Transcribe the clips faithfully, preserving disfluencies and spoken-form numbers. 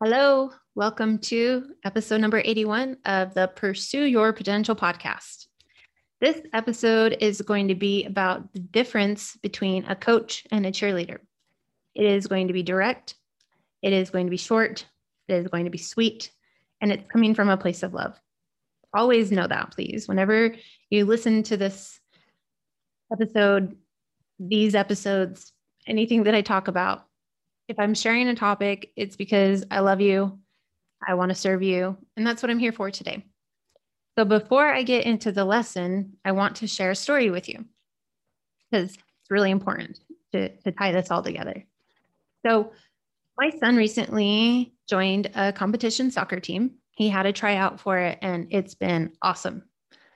Hello, welcome to episode number eighty-one of the Pursue Your Potential podcast. This episode is going to be about the difference between a coach and a cheerleader. It is going to be direct, it is going to be short, it is going to be sweet, and it's coming from a place of love. Always know that, please. Whenever you listen to this episode, these episodes, anything that I talk about, if I'm sharing a topic, it's because I love you, I want to serve you, and that's what I'm here for today. So before I get into the lesson, I want to share a story with you because it's really important to, to tie this all together. So my son recently joined a competition soccer team. He had a tryout for it, and it's been awesome.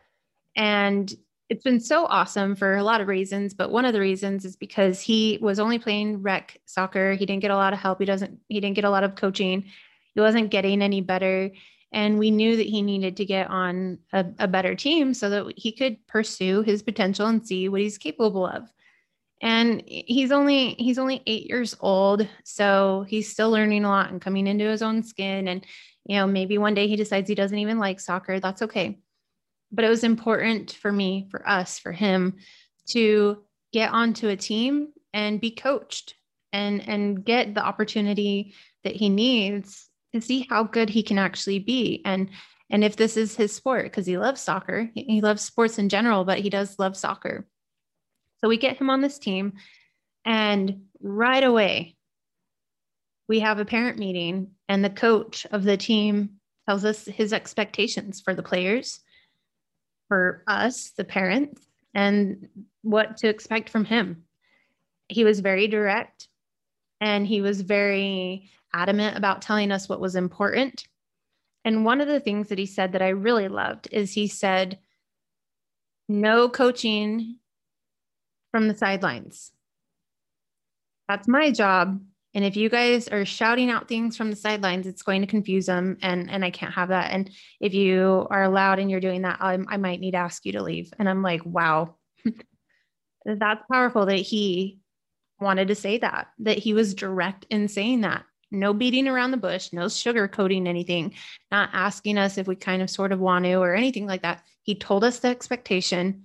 And it's been so awesome for a lot of reasons, but one of the reasons is because he was only playing rec soccer. He didn't get a lot of help. He doesn't, he didn't get a lot of coaching. He wasn't getting any better. And we knew that he needed to get on a, a better team so that he could pursue his potential and see what he's capable of. And he's only, he's only eight years old. So he's still learning a lot and coming into his own skin. And, you know, maybe one day he decides he doesn't even like soccer. That's okay. But it was important for me, for us, for him to get onto a team and be coached and, and get the opportunity that he needs to see how good he can actually be. And, and if this is his sport, because he loves soccer, he loves sports in general, but he does love soccer. So we get him on this team, and right away, we have a parent meeting, and the coach of the team tells us his expectations for the players, for us, the parents, and what to expect from him. He was very direct, and he was very adamant about telling us what was important. And one of the things that he said that I really loved is he said, no coaching from the sidelines. That's my job. And if you guys are shouting out things from the sidelines, it's going to confuse them. And, and I can't have that. And if you are allowed and you're doing that, I, I might need to ask you to leave. And I'm like, wow, that's powerful that he wanted to say that, that he was direct in saying that. No beating around the bush, no sugarcoating anything, not asking us if we kind of sort of want to or anything like that. He told us the expectation,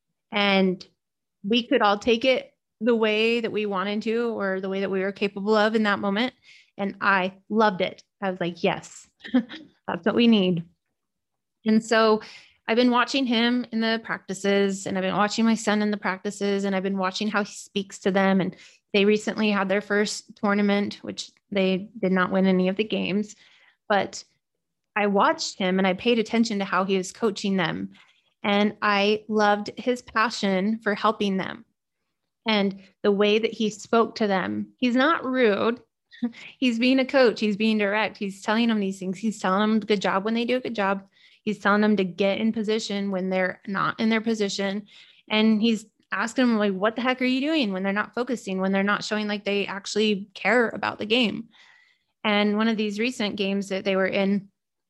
and we could all take it the way that we wanted to, or the way that we were capable of in that moment. And I loved it. I was like, yes, that's what we need. And so I've been watching him in the practices, and I've been watching my son in the practices, and I've been watching how he speaks to them. And they recently had their first tournament, which they did not win any of the games, but I watched him and I paid attention to how he was coaching them. And I loved his passion for helping them. And the way that he spoke to them, he's not rude. He's being a coach. He's being direct. He's telling them these things. He's telling them good job when they do a good job. He's telling them to get in position when they're not in their position. And he's asking them, like, what the heck are you doing when they're not focusing, when they're not showing like they actually care about the game? And one of these recent games that they were in,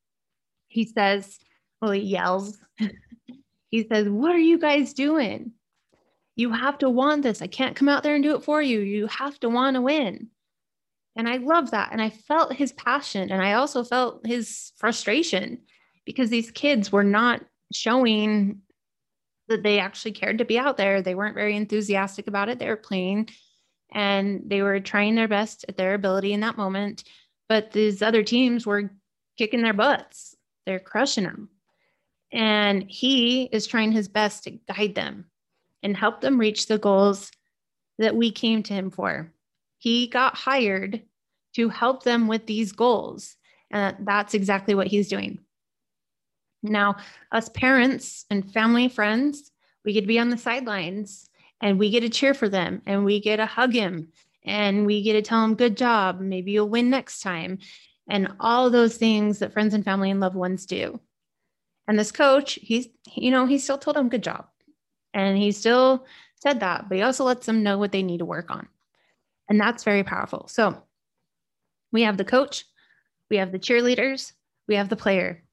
he says, well, he yells. He says, what are you guys doing? You have to want this. I can't come out there and do it for you. You have to want to win. And I love that. And I felt his passion. And I also felt his frustration because these kids were not showing that they actually cared to be out there. They weren't very enthusiastic about it. They were playing and they were trying their best at their ability in that moment. But these other teams were kicking their butts. They're crushing them. And he is trying his best to guide them and help them reach the goals that we came to him for. He got hired to help them with these goals. And that's exactly what he's doing. Now, us parents and family friends, we get to be on the sidelines and we get to cheer for them and we get to hug him and we get to tell him, good job, maybe you'll win next time. And all those things that friends and family and loved ones do. And this coach, he's, you know, he still told him, good job. And he still said that, but he also lets them know what they need to work on. And that's very powerful. So we have the coach, we have the cheerleaders, we have the player.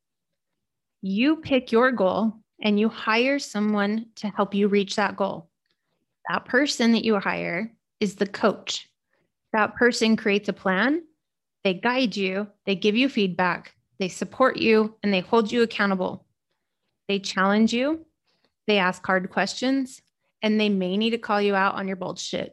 You pick your goal and you hire someone to help you reach that goal. That person that you hire is the coach. That person creates a plan. They guide you, they give you feedback, they support you, and they hold you accountable. They challenge you, they ask hard questions, and they may need to call you out on your bullshit.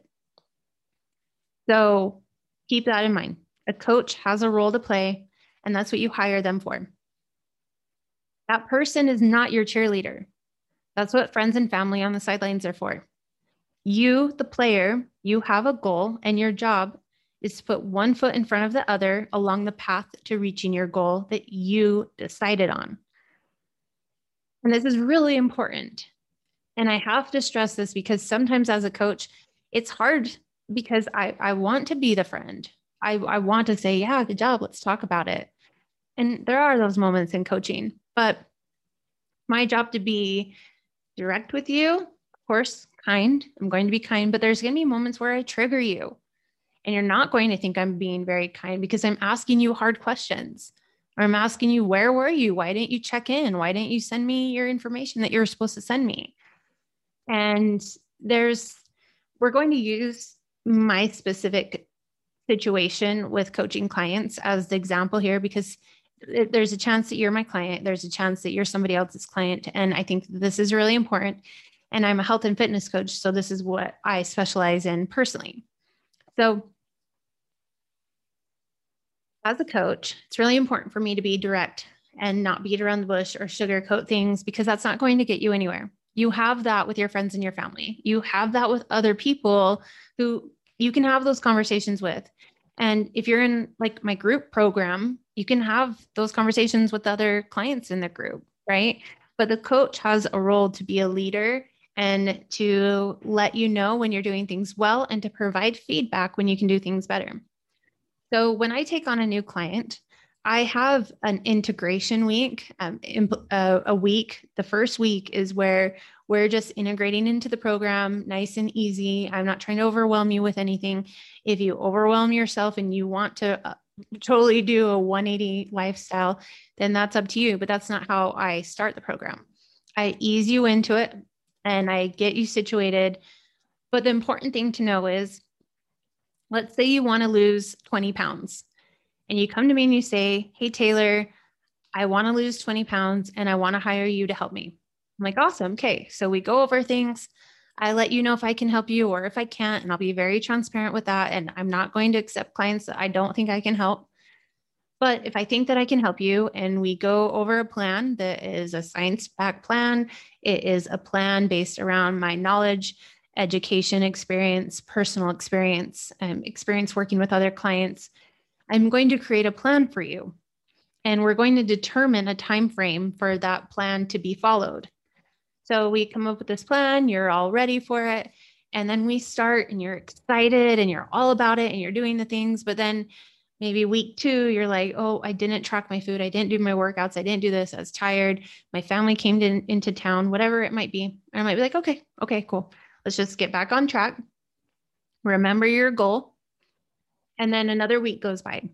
So keep that in mind. A coach has a role to play, and that's what you hire them for. That person is not your cheerleader. That's what friends and family on the sidelines are for. You, the player, you have a goal, and your job is to put one foot in front of the other along the path to reaching your goal that you decided on. And this is really important. And I have to stress this because sometimes as a coach, it's hard because I, I want to be the friend. I, I want to say, yeah, good job. Let's talk about it. And there are those moments in coaching, but my job to be direct with you, of course, kind. I'm going to be kind, but there's going to be moments where I trigger you. And you're not going to think I'm being very kind because I'm asking you hard questions. Or I'm asking you, where were you? Why didn't you check in? Why didn't you send me your information that you were supposed to send me? And there's, we're going to use my specific situation with coaching clients as the example here, because there's a chance that you're my client. There's a chance that you're somebody else's client. And I think this is really important. And I'm a health and fitness coach. So this is what I specialize in personally. So as a coach, it's really important for me to be direct and not beat around the bush or sugarcoat things, because that's not going to get you anywhere. You have that with your friends and your family. You have that with other people who you can have those conversations with. And if you're in like my group program, you can have those conversations with other clients in the group, right? But the coach has a role to be a leader and to let you know when you're doing things well and to provide feedback when you can do things better. So when I take on a new client, I have an integration week, um, a, a week. The first week is where we're just integrating into the program, nice and easy. I'm not trying to overwhelm you with anything. If you overwhelm yourself and you want to uh, totally do a one eighty lifestyle, then that's up to you. But that's not how I start the program. I ease you into it and I get you situated. But the important thing to know is, let's say you want to lose twenty pounds. And you come to me and you say, hey, Taylor, I want to lose twenty pounds and I want to hire you to help me. I'm like, awesome. Okay. So we go over things. I let you know if I can help you or if I can't, and I'll be very transparent with that. And I'm not going to accept clients that I don't think I can help. But if I think that I can help you and we go over a plan that is a science-backed plan, it is a plan based around my knowledge, education experience, personal experience, um, experience working with other clients, I'm going to create a plan for you. And we're going to determine a time frame for that plan to be followed. So we come up with this plan, you're all ready for it. And then we start and you're excited and you're all about it and you're doing the things. But then maybe week two, you're like, oh, I didn't track my food. I didn't do my workouts. I didn't do this. I was tired. My family came to, into town, whatever it might be. And I might be like, okay, okay, cool. Let's just get back on track. Remember your goal. And then another week goes by.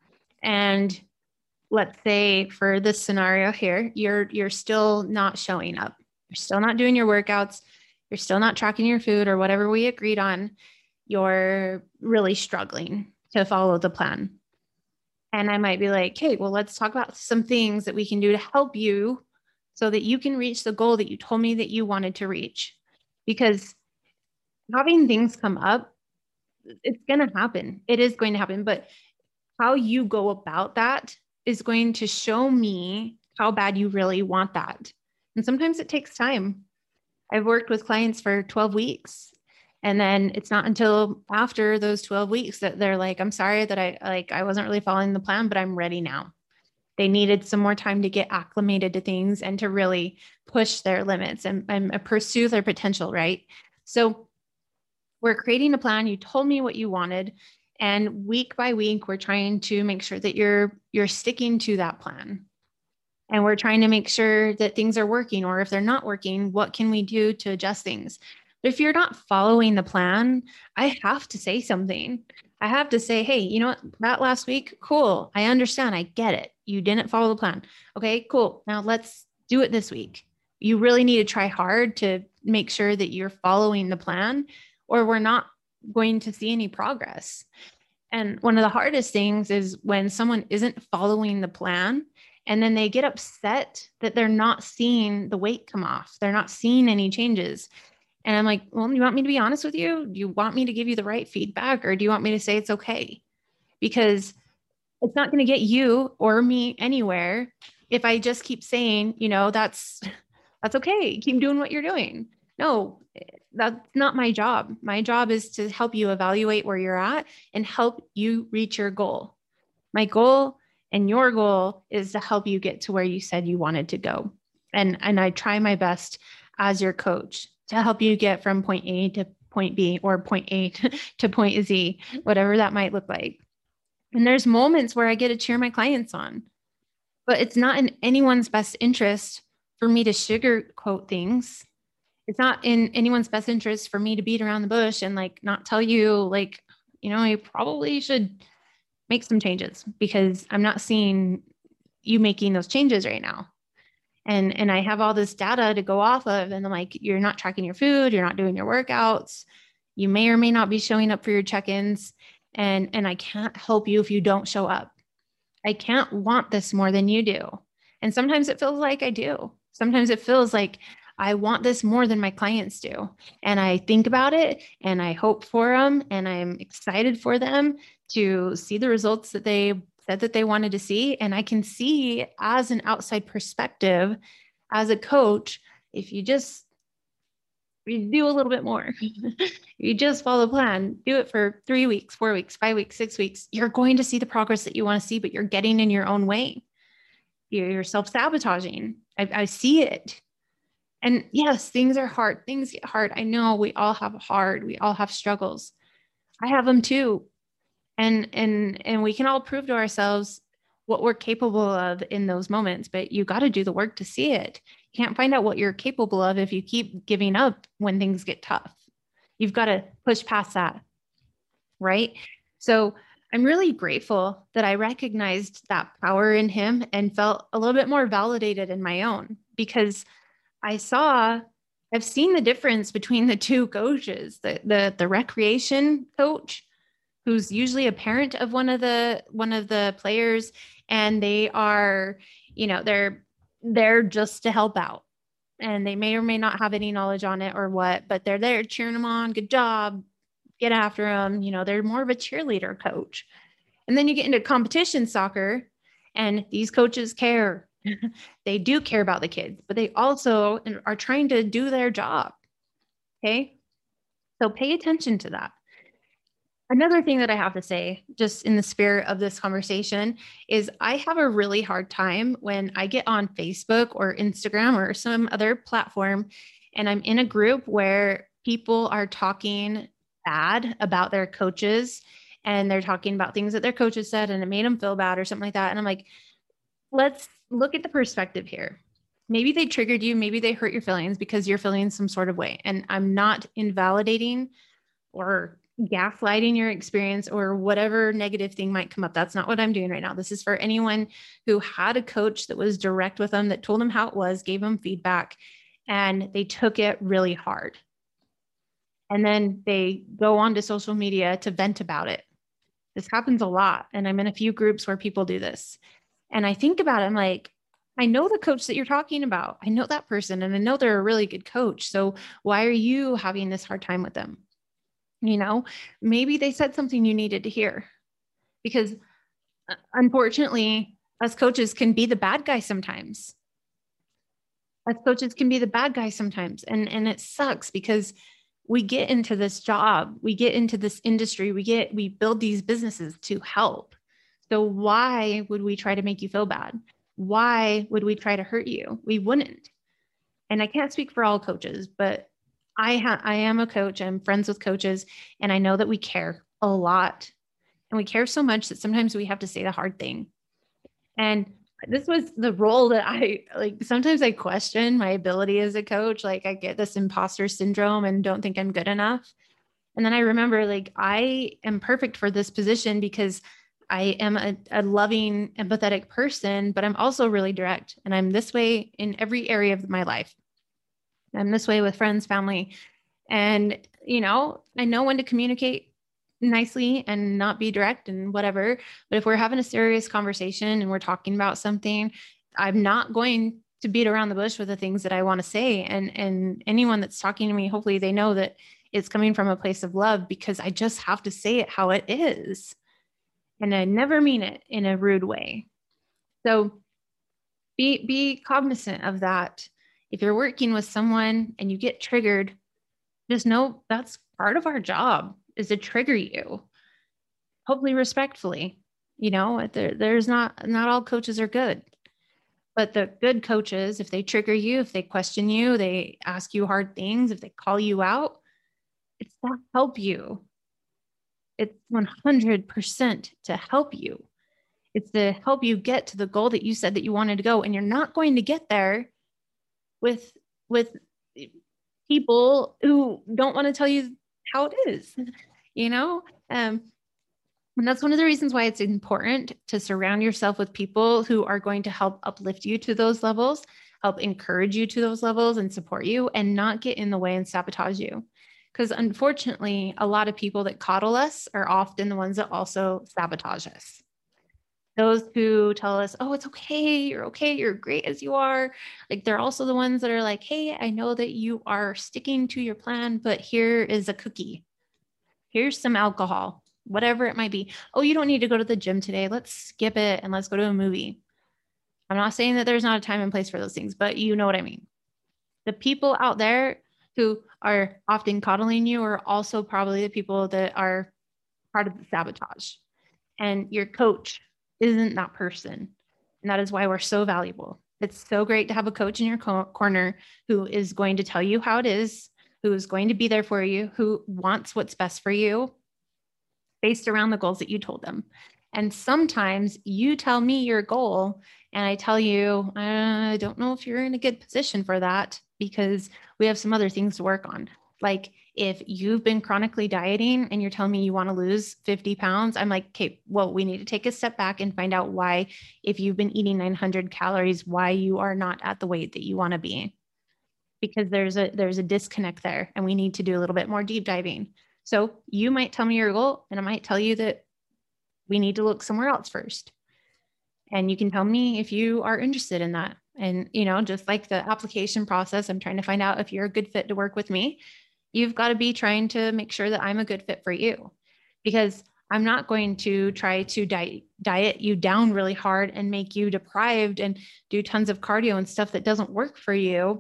And let's say for this scenario here, you're, you're still not showing up. You're still not doing your workouts. You're still not tracking your food or whatever we agreed on. You're really struggling to follow the plan. And I might be like, hey, well, let's talk about some things that we can do to help you so that you can reach the goal that you told me that you wanted to reach. Because having things come up, it's going to happen. It is going to happen. But how you go about that is going to show me how bad you really want that. And sometimes it takes time. I've worked with clients for twelve weeks. And then it's not until after those twelve weeks that they're like, I'm sorry that I like, I wasn't really following the plan, but I'm ready now. They needed some more time to get acclimated to things and to really push their limits and, and pursue their potential, right? So we're creating a plan. You told me what you wanted. And week by week, we're trying to make sure that you're, you're sticking to that plan. And we're trying to make sure that things are working, or if they're not working, what can we do to adjust things? But if you're not following the plan, I have to say something. I have to say, hey, you know what? That last week, cool. I understand. I get it. You didn't follow the plan. Okay, cool. Now let's do it this week. You really need to try hard to make sure that you're following the plan, or we're not going to see any progress. And one of the hardest things is when someone isn't following the plan and then they get upset that they're not seeing the weight come off. They're not seeing any changes. And I'm like, well, you want me to be honest with you? Do you want me to give you the right feedback, or do you want me to say it's okay? Because it's not going to get you or me anywhere if I just keep saying, you know, that's that's okay. Keep doing what you're doing. No, that's not my job. My job is to help you evaluate where you're at and help you reach your goal. My goal and your goal is to help you get to where you said you wanted to go. And, and I try my best as your coach to help you get from point A to point B, or point A to point Z, whatever that might look like. And there's moments where I get to cheer my clients on, but it's not in anyone's best interest for me to sugarcoat things. It's not in anyone's best interest for me to beat around the bush and like not tell you, like, you know, you probably should make some changes, because I'm not seeing you making those changes right now. And, and I have all this data to go off of, and I'm like, you're not tracking your food, you're not doing your workouts, you may or may not be showing up for your check-ins. And, and I can't help you if you don't show up. I can't want this more than you do. And sometimes it feels like I do. Sometimes it feels like I want this more than my clients do. And I think about it and I hope for them and I'm excited for them to see the results that they said that they wanted to see. And I can see as an outside perspective, as a coach, if you just you do a little bit more, you just follow the plan, do it for three weeks, four weeks, five weeks, six weeks, you're going to see the progress that you want to see, but you're getting in your own way. You're self-sabotaging. I, I see it. And yes, things are hard. Things get hard. I know we all have hard. We all have struggles. I have them too. And, and, and we can all prove to ourselves what we're capable of in those moments, but you got to do the work to see it. You can't find out what you're capable of if you keep giving up when things get tough. You've got to push past that. Right. So I'm really grateful that I recognized that power in him and felt a little bit more validated in my own, because I saw, I've seen the difference between the two coaches, the, the, the recreation coach, who's usually a parent of one of the, one of the players. And they are, you know, they're, they're just to help out, and they may or may not have any knowledge on it or what, but they're there cheering them on. Good job. Get after them. You know, they're more of a cheerleader coach. And then you get into competition soccer, and these coaches care. They do care about the kids, but they also are trying to do their job. Okay. So pay attention to that. Another thing that I have to say, just in the spirit of this conversation, is I have a really hard time when I get on Facebook or Instagram or some other platform, and I'm in a group where people are talking bad about their coaches, and they're talking about things that their coaches said and it made them feel bad or something like that. And I'm like, let's look at the perspective here. Maybe they triggered you. Maybe they hurt your feelings because you're feeling some sort of way. And I'm not invalidating or gaslighting your experience or whatever negative thing might come up. That's not what I'm doing right now. This is for anyone who had a coach that was direct with them, that told them how it was, gave them feedback, and they took it really hard. And then they go on to social media to vent about it. This happens a lot. And I'm in a few groups where people do this. And I think about it, I'm like, I know the coach that you're talking about. I know that person, and I know they're a really good coach. So why are you having this hard time with them? You know, maybe they said something you needed to hear, because unfortunately, us coaches can be the bad guy sometimes. Us coaches can be the bad guy sometimes. And, and it sucks, because we get into this job, we get into this industry, we get, we build these businesses to help. So why would we try to make you feel bad? Why would we try to hurt you? We wouldn't. And I can't speak for all coaches, but I ha- I am a coach. I'm friends with coaches, and I know that we care a lot, and we care so much that sometimes we have to say the hard thing. And this was the role that I like. Sometimes I question my ability as a coach. Like, I get this imposter syndrome and don't think I'm good enough. And then I remember, like, I am perfect for this position because I am a, a loving, empathetic person, but I'm also really direct. And I'm this way in every area of my life. I'm this way with friends, family. And, you know, I know when to communicate nicely and not be direct and whatever. But if we're having a serious conversation and we're talking about something, I'm not going to beat around the bush with the things that I want to say. And, and anyone that's talking to me, hopefully they know that it's coming from a place of love, because I just have to say it how it is. And I never mean it in a rude way. So be, be cognizant of that. If you're working with someone and you get triggered, just know that's part of our job, is to trigger you, hopefully respectfully. You know, there, there's not, not all coaches are good, but the good coaches, if they trigger you, if they question you, they ask you hard things, if they call you out, it's to help you. It's one hundred percent to help you. It's to help you get to the goal that you said that you wanted to go. And you're not going to get there with, with people who don't want to tell you how it is, you know? Um, and that's one of the reasons why it's important to surround yourself with people who are going to help uplift you to those levels, help encourage you to those levels and support you, and not get in the way and sabotage you. Because unfortunately, a lot of people that coddle us are often the ones that also sabotage us. Those who tell us, oh, it's okay, you're okay, you're great as you are. Like, they're also the ones that are like, hey, I know that you are sticking to your plan, but here is a cookie. Here's some alcohol, whatever it might be. Oh, you don't need to go to the gym today. Let's skip it and let's go to a movie. I'm not saying that there's not a time and place for those things, but you know what I mean. The people out there who are often coddling you are also probably the people that are part of the sabotage. And your coach isn't that person. And that is why we're so valuable. It's so great to have a coach in your co- corner who is going to tell you how it is, who is going to be there for you, who wants what's best for you based around the goals that you told them. And sometimes you tell me your goal and I tell you, I don't know if you're in a good position for that, because we have some other things to work on. Like, if you've been chronically dieting and you're telling me you want to lose fifty pounds, I'm like, okay, well, we need to take a step back and find out why, if you've been eating nine hundred calories, why you are not at the weight that you want to be. Because there's a, there's a disconnect there, and we need to do a little bit more deep diving. So you might tell me your goal, and I might tell you that we need to look somewhere else first. And you can tell me if you are interested in that. And, you know, just like the application process, I'm trying to find out if you're a good fit to work with me. You've got to be trying to make sure that I'm a good fit for you, because I'm not going to try to diet, diet you down really hard and make you deprived and do tons of cardio and stuff that doesn't work for you,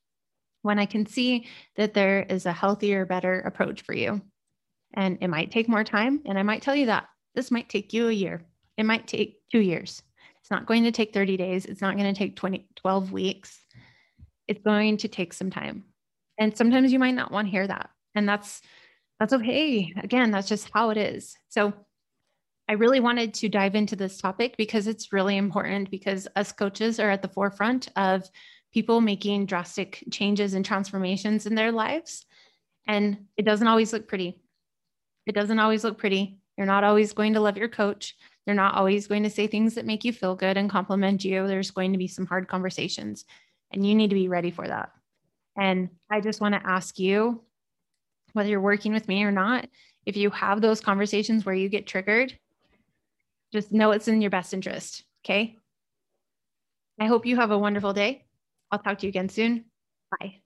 when I can see that there is a healthier, better approach for you. And it might take more time. And I might tell you that this might take you a year. It might take two years. It's not going to take thirty days. It's not going to take twenty, twelve weeks. It's going to take some time. And sometimes you might not want to hear that. And that's, that's okay. Again, that's just how it is. So I really wanted to dive into this topic because it's really important, because us coaches are at the forefront of people making drastic changes and transformations in their lives. And it doesn't always look pretty. It doesn't always look pretty. You're not always going to love your coach. They're not always going to say things that make you feel good and compliment you. There's going to be some hard conversations, and you need to be ready for that. And I just want to ask you, whether you're working with me or not, if you have those conversations where you get triggered, just know it's in your best interest. Okay. I hope you have a wonderful day. I'll talk to you again soon. Bye.